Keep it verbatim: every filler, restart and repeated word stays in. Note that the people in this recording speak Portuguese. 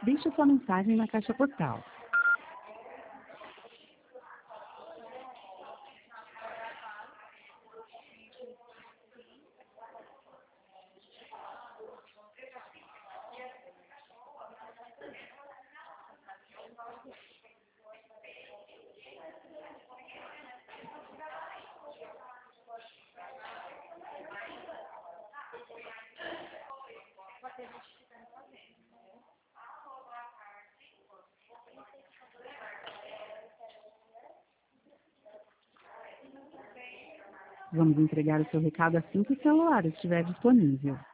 Deixe sua mensagem na caixa postal. Vamos entregar o seu recado assim que o celular estiver disponível.